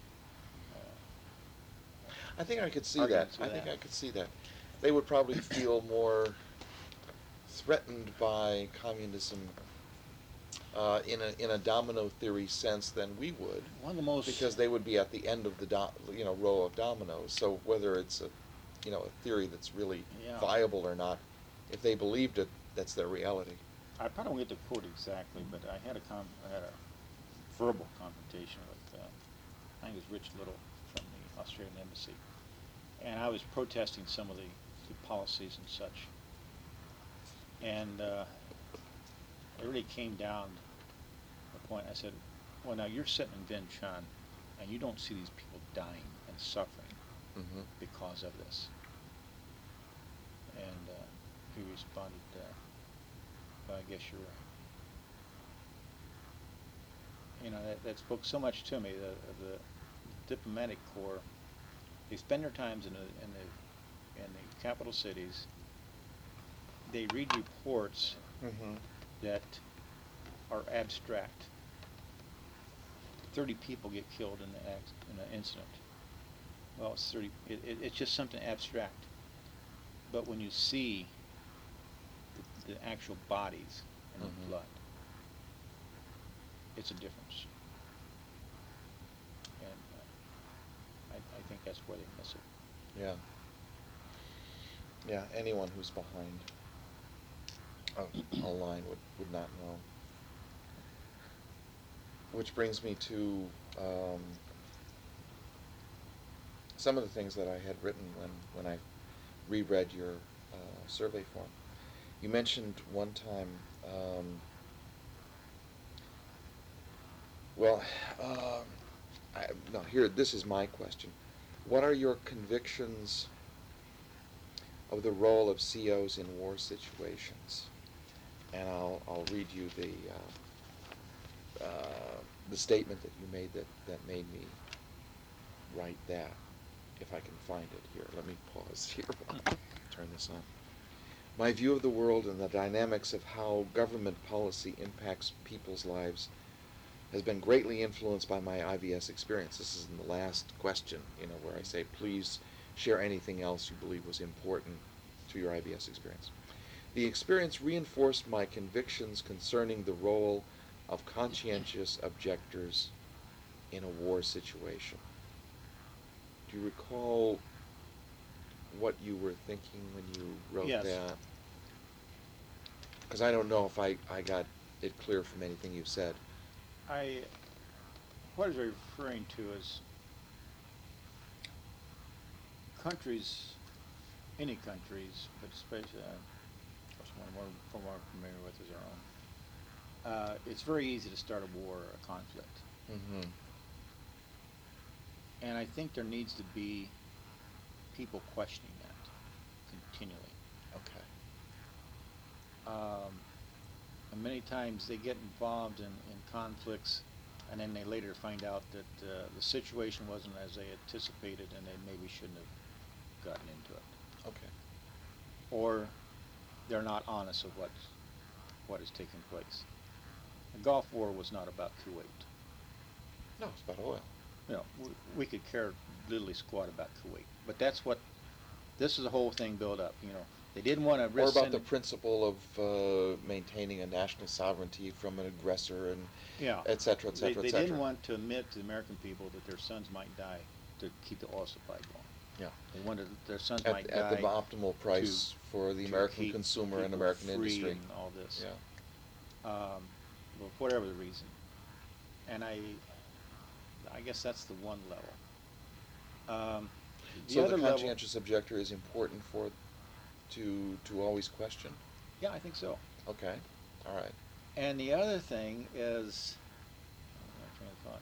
uh, I think I could see that. arguments I with think that. I could see that. They would probably feel more threatened by communism uh, in a in a domino theory sense than we would, One of the most because they would be at the end of the do, you know row of dominoes. So whether it's a you know a theory that's really Yeah. viable or not, if they believed it, that's their reality. I probably won't get the quote exactly, but I had a com- I had a verbal confrontation with uh, I think it was Rich Little from the Australian embassy, and I was protesting some of the, the policies and such. And uh, it really came down to the point. I said, "Well, now you're sitting in Vientiane, and you don't see these people dying and suffering Mm-hmm. because of this." And uh, he responded, uh, "Well, I guess you're right." You know, that, that spoke so much to me. The, the diplomatic corps, they spend their times in the in the in the capital cities. They read reports Mm-hmm. that are abstract. Thirty people get killed in the act, in an incident. Well, it's thirty. It, it, it's just something abstract. But when you see the, the actual bodies and Mhm. the blood, it's a difference. And uh, I, I think that's where they miss it. Yeah. Yeah. Anyone who's behind a, a line would would not know. Which brings me to um, some of the things that I had written when, when I reread your uh, survey form. You mentioned one time, um, well, uh, I, no, here, this is my question. What are your convictions of the role of C Os in war situations? And I'll, I'll read you the, uh, uh, the statement that you made that, that made me write that, if I can find it here. Let me pause here while I turn this on. My view of the world and the dynamics of how government policy impacts people's lives has been greatly influenced by my I V S experience. This is in the last question, you know, where I say, please share anything else you believe was important to your I V S experience. The experience reinforced my convictions concerning the role of conscientious objectors in a war situation. Do you recall what you were thinking when you wrote Yes. that? Because I don't know if I, I got it clear from anything you've said. I, what I was referring to is countries, any countries, but especially, uh, of course, one we're more familiar with is our own. Uh, it's very easy to start a war or a conflict. Mm-hmm. And I think there needs to be people questioning that continually. Okay. Um, and many times they get involved in, in conflicts, and then they later find out that uh, the situation wasn't as they anticipated, and they maybe shouldn't have gotten into it. Okay. Or they're not honest of what's, what is taking place. The Gulf War was not about Kuwait. No, it's about oil. you know, we, we could care literally squat about Kuwait. But that's what, this is the whole thing built up, you know. They didn't want to Or risk about the sending- principle of uh, maintaining a national sovereignty from an aggressor and yeah. et cetera, et They, cetera, they et cetera. didn't want to admit to the American people that their sons might die to keep the oil supply going. Yeah. They wanted their sons At, might at die the optimal price for the to American keep consumer and people American free industry. and all this. Yeah. Um, well, whatever the reason. And I, I guess that's the one level. Um, the So other the level, conscientious objector is important for to to always question. yeah, I think so. Okay. All right. And the other thing is, my train of thought.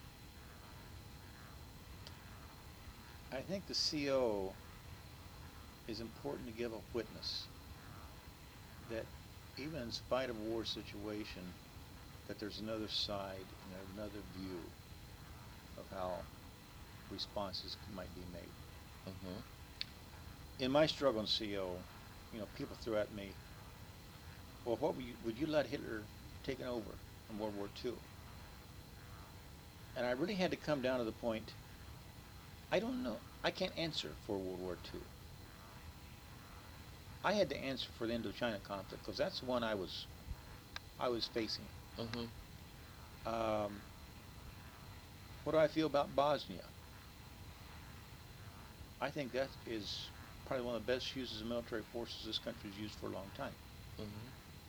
I think the C O is important to give a witness that even in spite of a war situation, that there's another side and another view of how responses might be made. Mm-hmm. In my struggle in C O, you know, people threw at me, well, what would you, would you let Hitler take over in World War Two? And I really had to come down to the point, I don't know. I can't answer for World War Two. I had to answer for the Indochina conflict because that's the one I was, I was facing. Mm-hmm. Um, what do I feel about Bosnia? I think that is probably one of the best uses of military forces this country's used for a long time. Mm-hmm.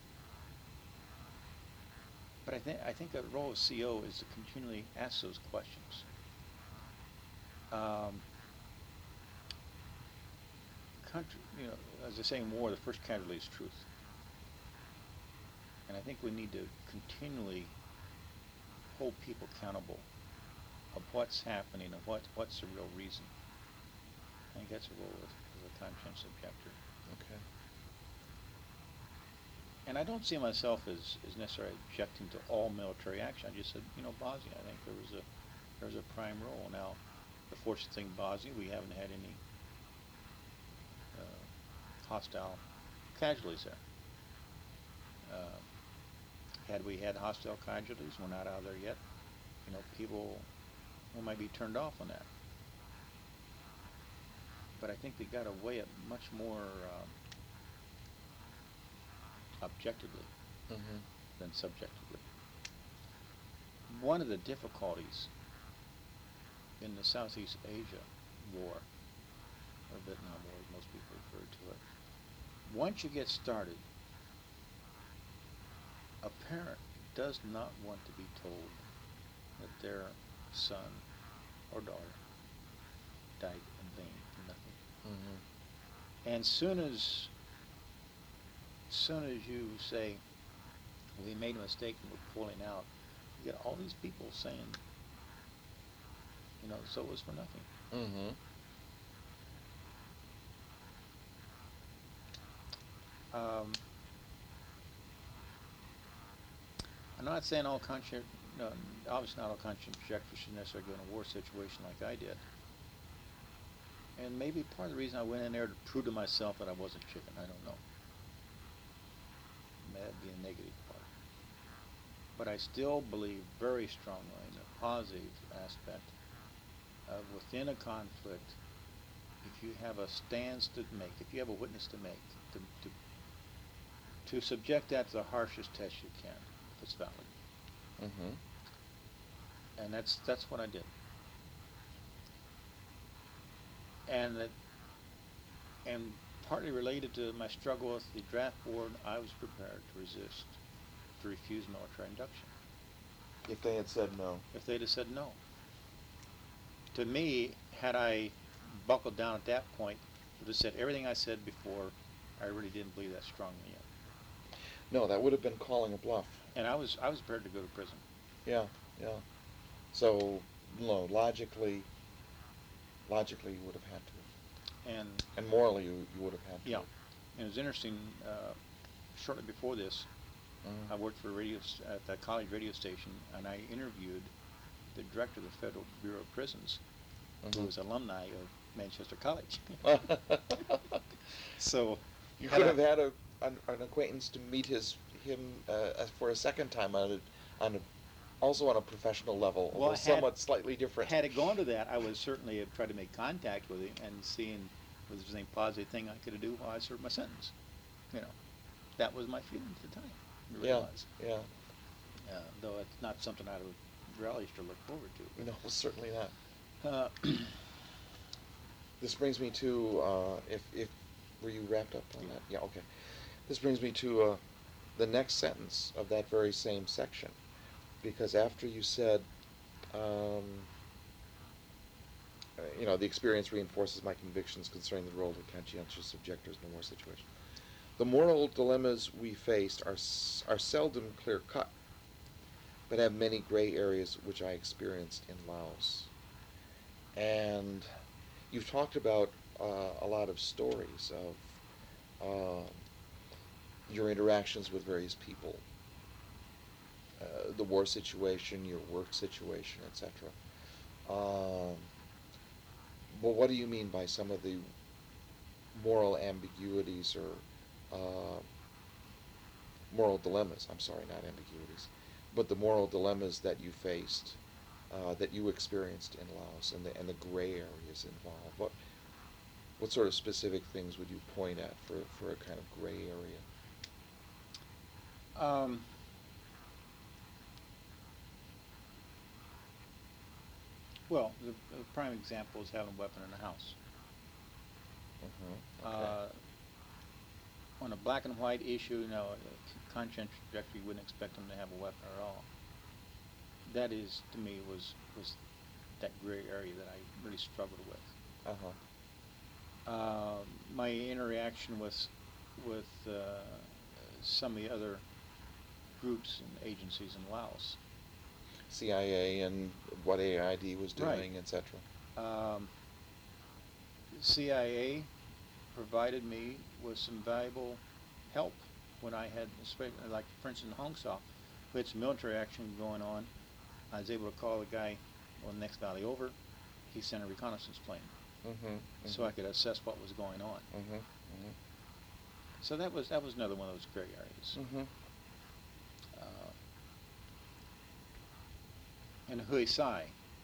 But I think I think the role of C O is to continually ask those questions. Um, country, you know, as they say in war, the first casualty is truth. And I think we need to continually hold people accountable of what's happening and what what's the real reason. I think that's a role of, of a conscientious objector. Okay. And I don't see myself as, as necessarily objecting to all military action. I just said, you know, Bosnia, I think there was a there was a prime role. Now, the fortunate thing, Bosnia, we haven't had any uh, hostile casualties there. Uh, had we had hostile casualties, we're not out there yet. You know, people who might be turned off on that. But I think they got to weigh it much more um, objectively Mm-hmm. than subjectively. One of the difficulties in the Southeast Asia war, or Vietnam War, as most people refer to it, once you get started, a parent does not want to be told that their son or daughter died in vain for nothing. Mm-hmm. And soon as soon as you say, we made a mistake and we're pulling out, you get all these people saying, you know, so it was for nothing. Mm-hmm. Um, I'm not saying all conscientious, no, obviously not all conscientious objectors should necessarily go in a war situation like I did. And maybe part of the reason I went in there to prove to myself that I wasn't chicken, I don't know. That'd be a negative part. But I still believe very strongly in the positive aspect of within a conflict, if you have a stance to make, if you have a witness to make, to, to, to subject that to the harshest test you can, if it's valid. Mm-hmm. And that's that's what I did. And that, and partly related to my struggle with the draft board, I was prepared to resist, to refuse military induction. If they had said no. If they'd have said no. To me, had I buckled down at that point, would have said everything I said before, I really didn't believe that strongly in. No, that would have been calling a bluff. And I was I was prepared to go to prison. Yeah, yeah. So, no, logically, logically you would have had to. And And morally you, you would have had to. yeah, and it was interesting. Uh, shortly before this, Mm-hmm. I worked for a radio s- at the college radio station, and I interviewed the director of the Federal Bureau of Prisons, Mm-hmm. who was alumni of Manchester College. So You had could I- have had a, an, an acquaintance to meet his him uh, as- for a second time on a, on a Also on a professional level, Well, although had- somewhat slightly different. Had it gone to that, I would certainly have tried to make contact with him and seeing was there any positive thing I could do while I served my sentence. You know, that was my feeling at the time. It really Yeah, was. yeah. Uh, though it's not something I would relish to look forward to. No, certainly not. Uh, This brings me to, uh, if, if, were you wrapped up on that? Yeah, okay. This brings me to, uh, the next sentence of that very same section. Because after you said, um, uh, you know, the experience reinforces my convictions concerning the role of conscientious objectors in a war situation. The moral dilemmas we faced are, s- are seldom clear-cut, but have many gray areas which I experienced in Laos. And you've talked about uh, a lot of stories of uh, your interactions with various people, uh, the war situation, your work situation, et cetera. Um, but what do you mean by some of the moral ambiguities or uh, moral dilemmas? I'm sorry, not ambiguities, but the moral dilemmas that you faced, uh, that you experienced in Laos, and the and the gray areas involved. What what sort of specific things would you point at for for a kind of gray area? um, well, the, the prime example is having a weapon in the house. Mm-hmm. Okay. Uh, on a black and white issue, you know, a conscientious objector, you wouldn't expect them to have a weapon at all. That is, to me, was was that gray area that I really struggled with. Uh-huh. Uh, my interaction with with uh, some of the other groups and agencies in Laos. C I A and what A I D was Right. doing, et cetera. Um, C I A provided me with some valuable help when I had, especially like for instance, in Hong Kong, we had some military action going on. I was able to call the guy on the next valley over. He sent a reconnaissance plane, Mm-hmm. so I could assess what was going on. Mm-hmm. Mm-hmm. So that was that was another one of those gray areas. Mm-hmm. Uh, and Hui Sai,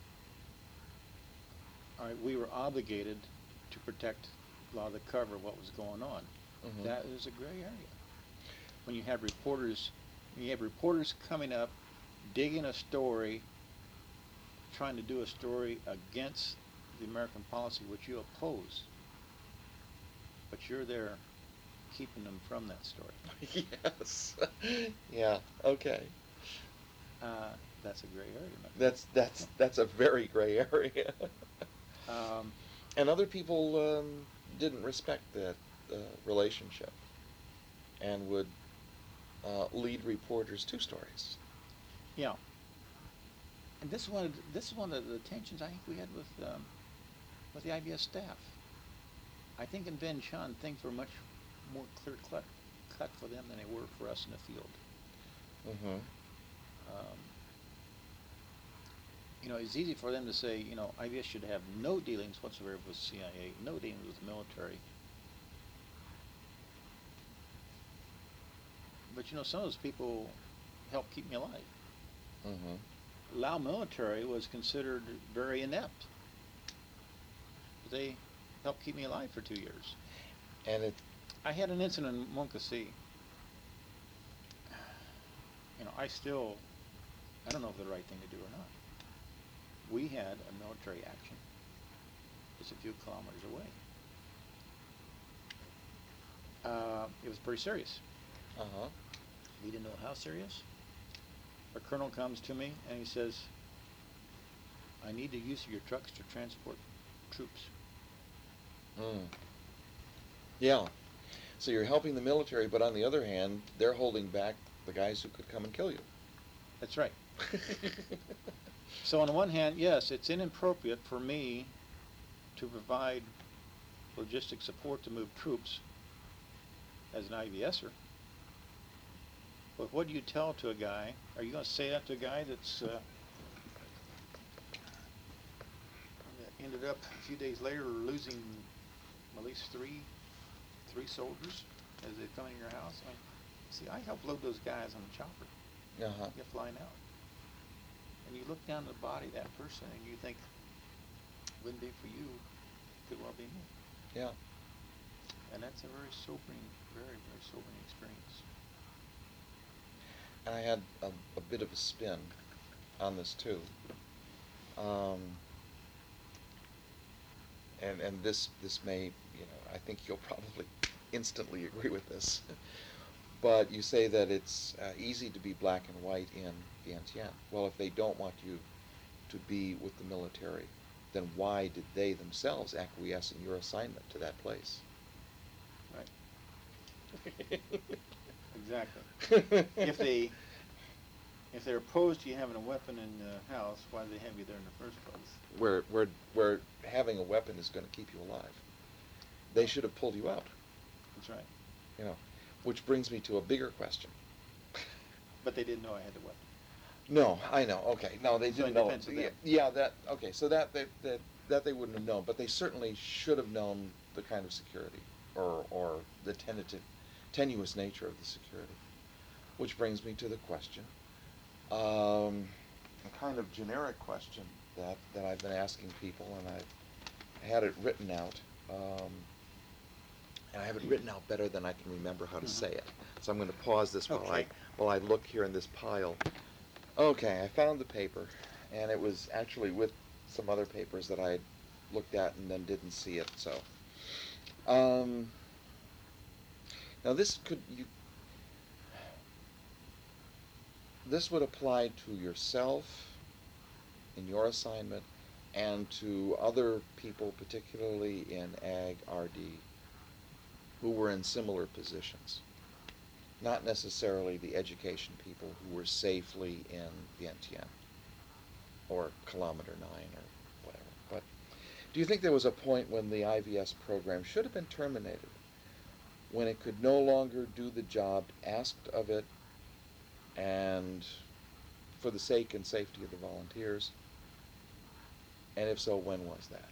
all right, we were obligated to protect a lot of the cover of what was going on. Mhm. That is a gray area. When you have reporters, when you have reporters coming up, digging a story, trying to do a story against the American policy which you oppose, but you're there keeping them from that story. Yes. Yeah. Okay. Uh, that's a gray area. my friend. That's that's that's a very gray area. Um, And other people um, didn't respect that uh, relationship and would uh, lead reporters to stories. Yeah. And this is one of the, this is one of the tensions I think we had with um, with the I B S staff. I think in Vinh Chanh things were much more clear cut, cut for them than they were for us in the field. Mm-hmm. Um, you know, it's easy for them to say, you know, I B S should have no dealings whatsoever with C I A, no dealings with the military. But you know, some of those people helped keep me alive. Mm-hmm. Lao military was considered very inept. They helped keep me alive for two years. And it. I had an incident in Monkasi. You know, I still, I don't know if it's the right thing to do or not. We had a military action just a few kilometers away. Uh, it was pretty serious. Uh-huh. We didn't know how serious. Our colonel comes to me and he says, I need the use of your trucks to transport troops. Mm. Yeah. So you're helping the military, but on the other hand, they're holding back the guys who could come and kill you. That's right. So on the one hand, yes, it's inappropriate for me to provide logistic support to move troops as an IVSer. But what do you tell to a guy? Are you going to say that to a guy that's uh, that ended up a few days later losing at least three three soldiers as they come in your house? I mean, see, I helped load those guys on the chopper. Uh-huh. Get flying out. and you look down the body of that person and you think, wouldn't be for you, could well be me. Yeah. And that's a very sobering, very, very sobering experience. And I had a, a bit of a spin on this too. Um, and and this this may, you know, I think you'll probably instantly agree with this. But you say that it's uh, easy to be black and white in Vientiane. Well, if they don't want you to be with the military, then why did they themselves acquiesce in your assignment to that place? Right. Exactly. If they if they're opposed to you having a weapon in the house, why did they have you there in the first place? Where where where having a weapon is going to keep you alive. They should have pulled you out. That's right. You know, which brings me to a bigger question. But they didn't know I had the weapon. No, I know. Okay, no, they So didn't in know. defense of Yeah, them. yeah, that okay. So that that that that they wouldn't have known, but they certainly should have known the kind of security, or or the tentative, tenuous nature of the security. Which brings me to the question, um, a kind of generic question that that I've been asking people, and I've had it written out. Um, and I have it written out better than I can remember how to Mhm. say it. So I'm going to pause this while I Okay. while I look here in this pile. Okay, I found the paper, and it was actually with some other papers that I had looked at and then didn't see it. So, um, now this could you this would apply to yourself in your assignment, and to other people, particularly in Ag R D, who were in similar positions. Not necessarily the education people who were safely in Vientiane or Kilometer nine or whatever. But do you think there was a point when the I V S program should have been terminated, when it could no longer do the job asked of it, and for the sake and safety of the volunteers? And if so, when was that?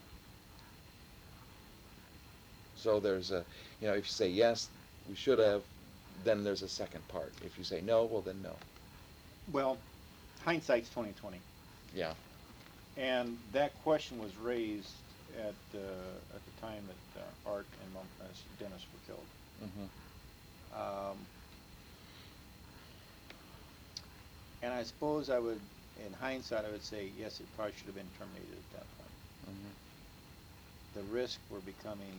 So there's a, you know, if you say yes, we should have, then there's a second part. If you say no, well then no. Well, hindsight's twenty twenty. Yeah. And that question was raised at uh, at the time that uh, Art and Mom, uh, Dennis were killed. Mm-hmm. Um, and I suppose I would, in hindsight, I would say yes, it probably should have been terminated at that point. Mm-hmm. The risks were becoming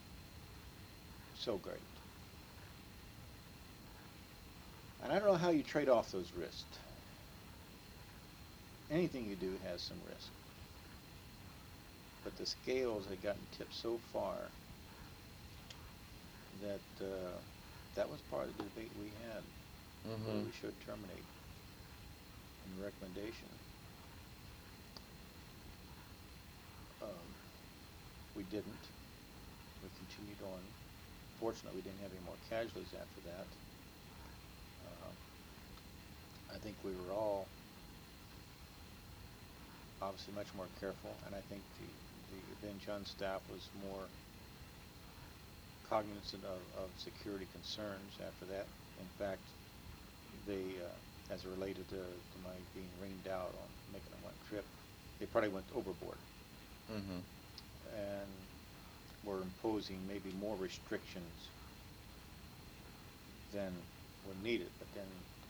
so great. And I don't know how you trade off those risks. Anything you do has some risk. But the scales had gotten tipped so far that uh, that was part of the debate we had, Mm-hmm. whether we should terminate. And the recommendation, um, we didn't. We continued on. Fortunately, we didn't have any more casualties after that. Uh, I think we were all obviously much more careful, and I think the, the Vientiane staff was more cognizant of, of security concerns after that. In fact, they, uh, as it related to, to my being rained out on making a one trip, they probably went overboard. Mm-hmm. And were imposing maybe more restrictions than were needed, but then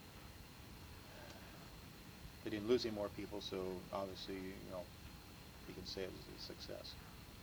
they didn't lose any more people, so obviously, you know, you can say it was a success.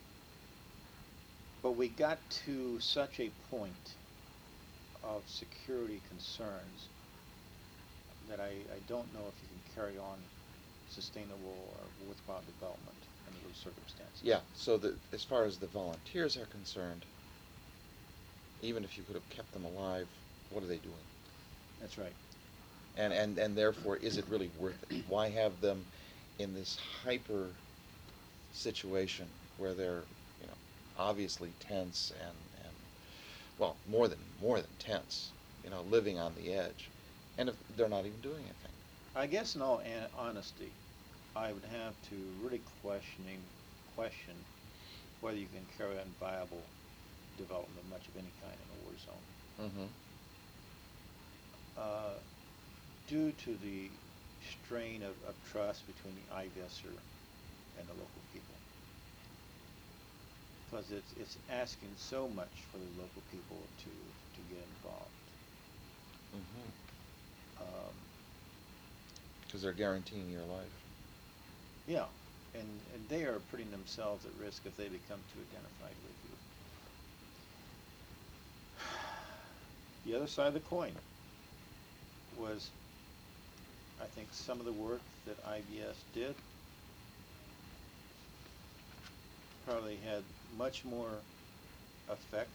But we got to such a point of security concerns that I, I don't know if you can carry on sustainable or worthwhile development under those circumstances. Yeah, so that as far as the volunteers are concerned, even if you could have kept them alive, what are they doing? That's right. And, and, and therefore, is it really worth it? Why have them in this hyper situation where they're, you know, obviously tense and, and well, more than more than tense, you know, living on the edge, and if they're not even doing anything? I guess in all an- honesty, I would have to really questioning question whether you can carry on viable development much of any kind in a war zone. Mm-hmm. Uh, due to the strain of, of trust between the IVESer and the local people. Because it's, it's asking so much for the local people to, to get involved. Mm-hmm. Um, Because they're guaranteeing your life. yeah, and, and they are putting themselves at risk if they become too identified with you. The other side of the coin was, I think, some of the work that I V S did probably had much more effect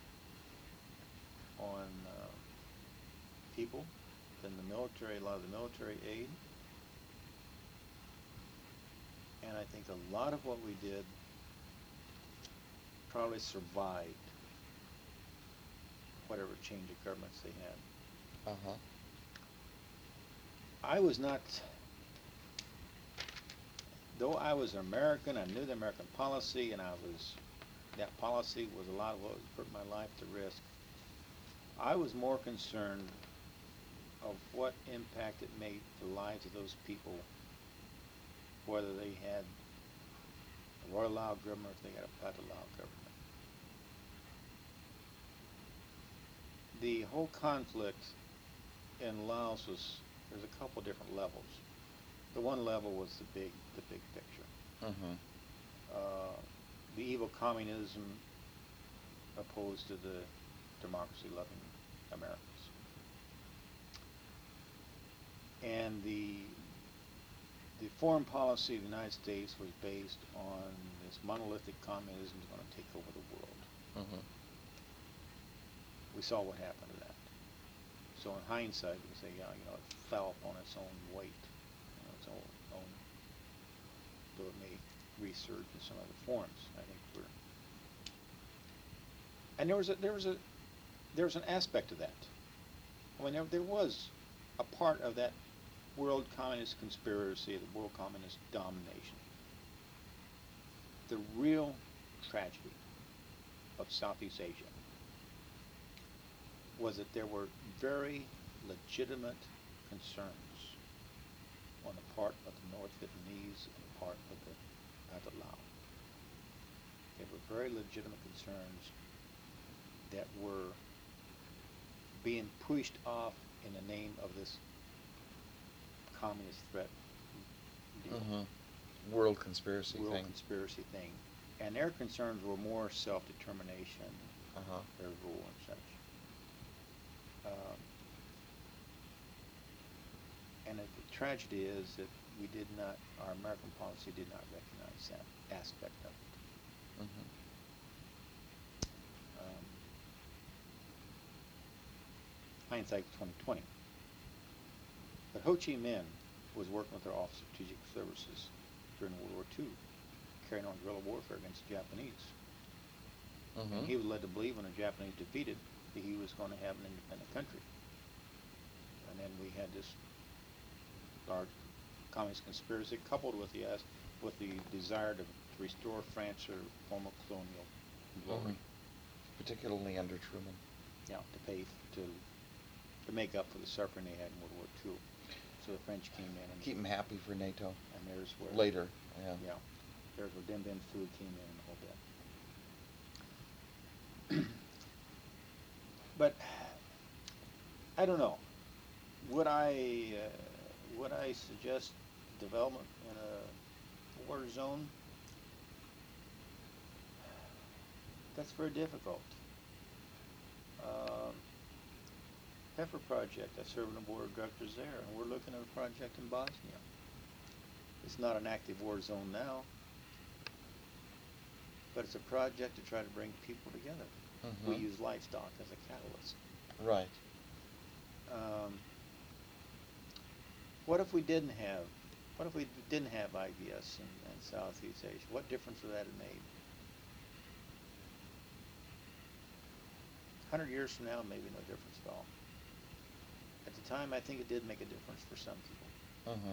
on uh, people than the military, a lot of the military aid. And I think a lot of what we did probably survived whatever change of governments they had. Uh-huh. I was not, though I was an American, I knew the American policy, and I was, that policy was a lot of what was putting my life to risk. I was more concerned of what impact it made the lives of those people, whether they had a Royal Lao government or if they had a Pathet Lao government. The whole conflict in Laos was, there's a couple different levels. The one level was the big, the big picture. Mm-hmm. Uh, the evil communism opposed to the democracy-loving Americans. And the the foreign policy of the United States was based on this monolithic communism is going to take over the world. Mm-hmm. We saw what happened to that. So in hindsight, we can say, yeah, you know, it fell upon its own weight, you know, its own, own, though it may resurge in some other forms. I think we're, and there was a there was a there was an aspect of that. I mean, there, there was a part of that world communist conspiracy, the world communist domination. The real tragedy of Southeast Asia was that there were very legitimate concerns on the part of the North Vietnamese and the part of the Pathet Lao. There were very legitimate concerns that were being pushed off in the name of this communist threat deal. Mm-hmm. World conspiracy World thing. conspiracy thing. And their concerns were more self-determination, Uh-huh. their rule and such. Um, and it, the tragedy is that we did not, our American policy did not recognize that aspect of it. Mm-hmm. Um, hindsight twenty twenty. But Ho Chi Minh was working with our Office of Strategic Services during World War Two, carrying on guerrilla warfare against the Japanese. Mm-hmm. And he was led to believe when the Japanese defeated that he was going to have an independent country. And then we had this large communist conspiracy coupled with the uh, with the desire to, to restore France or former colonial glory. Mm-hmm. Particularly under Truman. Yeah, to pay f- to to make up for the suffering they had in World War Two. So the French came in and Keep him happy for NATO. and there's where Later, yeah. Yeah, there's where Dien Bien Phu came in and the whole bit. But I don't know. Would I uh, would I suggest development in a war zone? That's very difficult. Um, Heifer Project, I serve on the board of directors there, and we're looking at a project in Bosnia. It's not an active war zone now, but it's a project to try to bring people together. Mm-hmm. We use livestock as a catalyst. Right. Um, what if we didn't have, what if we didn't have I V S in, in Southeast Asia? What difference would that have made? A hundred years from now, maybe no difference at all. At the time, I think it did make a difference for some people. Mm-hmm.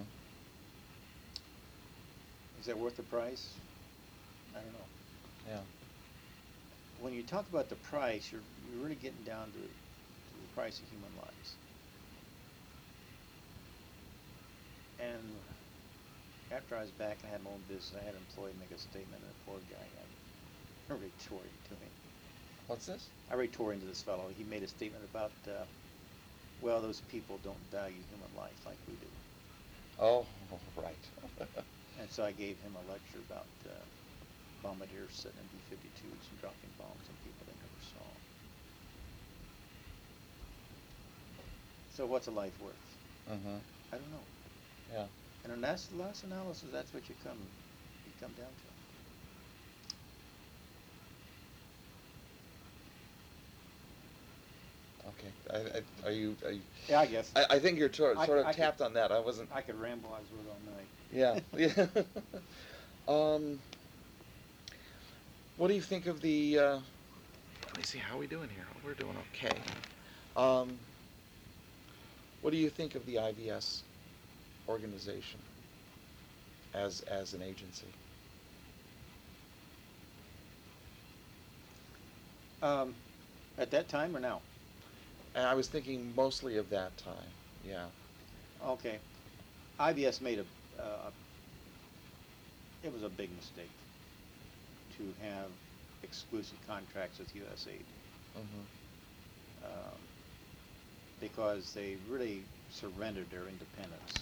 Is that worth the price? I don't know. Yeah. When you talk about the price, you're, you're really getting down to, to the price of human lives. And after I was back and I had my own business, I had an employee make a statement, and the poor guy, I really tore into me. What's this? I really tore into this fellow. He made a statement about, uh, well, those people don't value human life like we do. Oh, right. And so I gave him a lecture about uh, bombardiers sitting in B fifty-twos and dropping bombs on people they never saw. So what's a life worth? Mm-hmm. I don't know. Yeah. And in that's the last analysis, that's what you come you come down to. Okay. I, I, are you? Are you Yeah, I guess. I, I think you're sort I- sort of I could- tapped on that. I wasn't. I could ramble as well all night. Yeah. Yeah. um. What do you think of the? Uh, let me see. How are we doing here? We're doing okay. Um. What do you think of the I V S organization as as an agency? Um, at that time or now? And I was thinking mostly of that time. Yeah. Okay. I B S made a, uh, it was a big mistake to have exclusive contracts with U S A I D. Mm-hmm. Um, because they really surrendered their independence.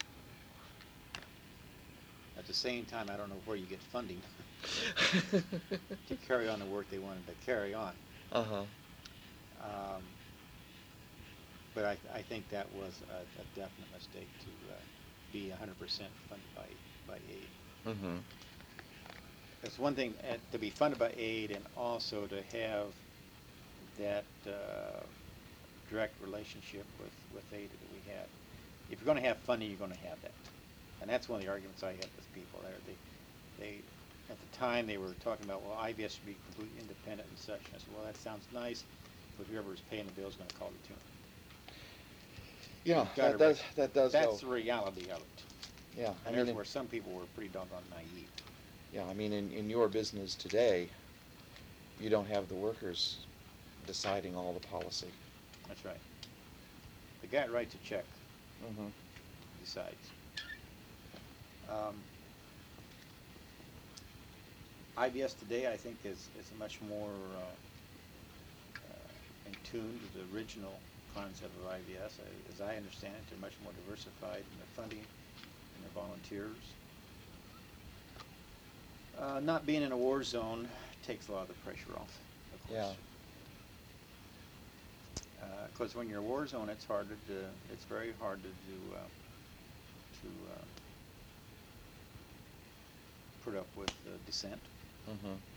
At the same time, I don't know where you get funding to carry on the work they wanted to carry on. Uh-huh. Um, but I, I think that was a, a definite mistake to uh, be one hundred percent funded by, by aid. Mm-hmm. It's one thing uh, to be funded by aid and also to have that uh, direct relationship with, with aid that we had. If you're going to have funding, you're going to have that. And that's one of the arguments I had with people there. They, they, at the time, they were talking about, well, I B S should be completely independent and such. And I said, well, that sounds nice, but whoever's paying the bill is going to call the tune. Yeah, You've gotta that does re- that does That's go. the reality of it. Yeah, I And mean, there's in- where some people were pretty doggone naive. yeah, I mean, in, in your business today, you don't have the workers deciding all the policy. That's right. The guy that writes a check Mm-hmm. decides. Um, I B S today, I think, is, is much more uh, uh, in tune to the original concept of I B S. I, as I understand it, they're much more diversified in their funding and their volunteers. Uh, not being in a war zone takes a lot of the pressure off, of course. Because when you're in a war zone, it's hard to do, it's very hard to do uh, to uh, put up with uh, dissent. Mm-hmm.